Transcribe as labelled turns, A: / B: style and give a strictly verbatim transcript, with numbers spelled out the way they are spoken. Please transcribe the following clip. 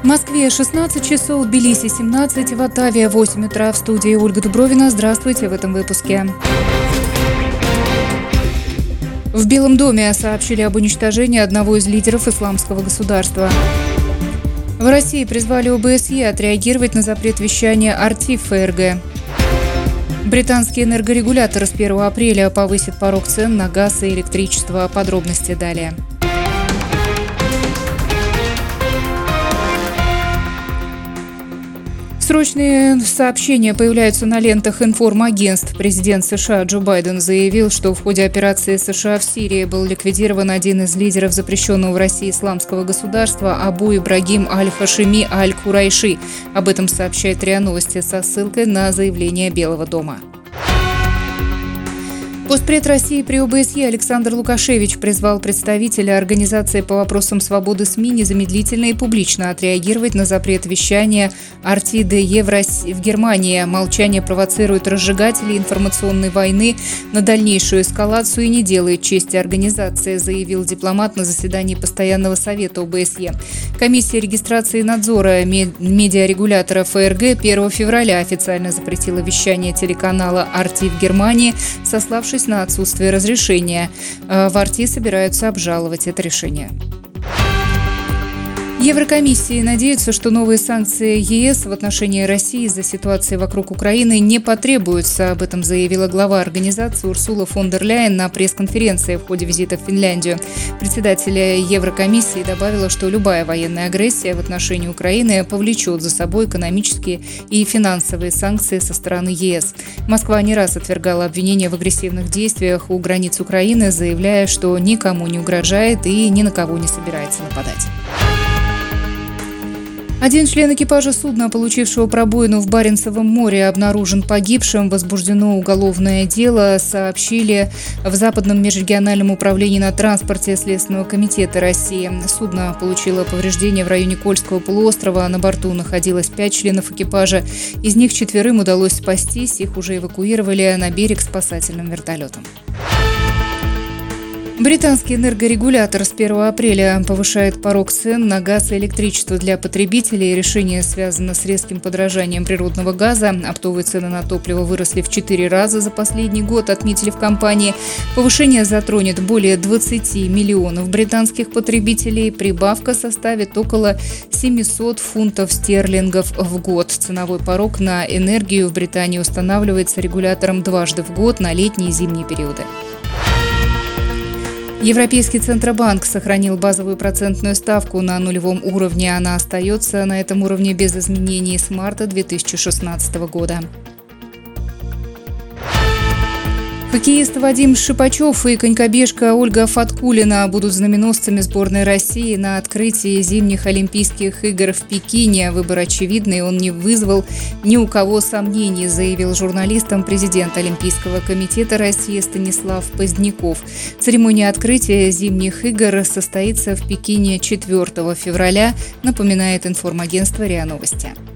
A: В Москве шестнадцать часов, в Тбилиси семнадцать, в Оттаве восемь утра. В студии Ольга Дубровина. Здравствуйте в этом выпуске. В Белом доме сообщили об уничтожении одного из лидеров исламского государства. В России призвали ОБСЕ отреагировать на запрет вещания Арти в ФРГ. Британский энергорегулятор с первого апреля повысит порог цен на газ и электричество. Подробности далее. Срочные сообщения появляются на лентах информагентств. Президент США Джо Байден заявил, что в ходе операции США в Сирии был ликвидирован один из лидеров запрещенного в России исламского государства Абу Ибрагим Аль-Хашими Аль-Курайши. Об этом сообщает РИА Новости со ссылкой на заявление Белого дома. Постпред России при ОБСЕ Александр Лукашевич призвал представителя Организации по вопросам свободы СМИ незамедлительно и публично отреагировать на запрет вещания Арти-ДЕ в, в Германии. Молчание провоцирует разжигателей информационной войны на дальнейшую эскалацию и не делает чести организации, заявил дипломат на заседании Постоянного совета ОБСЕ. Комиссия регистрации и надзора медиарегулятора ФРГ первого февраля официально запретила вещание телеканала Арти в Германии, сославшись на отсутствие разрешения. В Арти собираются обжаловать это решение. Еврокомиссии надеются, что новые санкции ЕС в отношении России из-за ситуации вокруг Украины не потребуются. Об этом заявила глава организации Урсула фон дер Ляйен на пресс-конференции в ходе визита в Финляндию. Председатель Еврокомиссии добавила, что любая военная агрессия в отношении Украины повлечет за собой экономические и финансовые санкции со стороны ЕС. Москва не раз отвергала обвинения в агрессивных действиях у границ Украины, заявляя, что никому не угрожает и ни на кого не собирается нападать. Один член экипажа судна, получившего пробоину в Баренцевом море, обнаружен погибшим. Возбуждено уголовное дело, сообщили в Западном межрегиональном управлении на транспорте Следственного комитета России. Судно получило повреждения в районе Кольского полуострова. На борту находилось пять членов экипажа. Из них четверым удалось спастись. Их уже эвакуировали на берег спасательным вертолетом. Британский энергорегулятор с первого апреля повышает порог цен на газ и электричество для потребителей. Решение связано с резким подорожанием природного газа. Оптовые цены на топливо выросли в четыре раза за последний год, отметили в компании. Повышение затронет более двадцати миллионов британских потребителей. Прибавка составит около семисот фунтов стерлингов в год. Ценовой порог на энергию в Британии устанавливается регулятором дважды в год на летние и зимние периоды. Европейский Центробанк сохранил базовую процентную ставку на нулевом уровне. Она остается на этом уровне без изменений с марта две тысячи шестнадцатого года. Хоккеист Вадим Шипачев и конькобежка Ольга Фаткулина будут знаменосцами сборной России на открытии зимних Олимпийских игр в Пекине. Выбор очевидный, он не вызвал ни у кого сомнений, заявил журналистам президент Олимпийского комитета России Станислав Поздняков. Церемония открытия зимних игр состоится в Пекине четвёртого февраля, напоминает информагентство РИА Новости.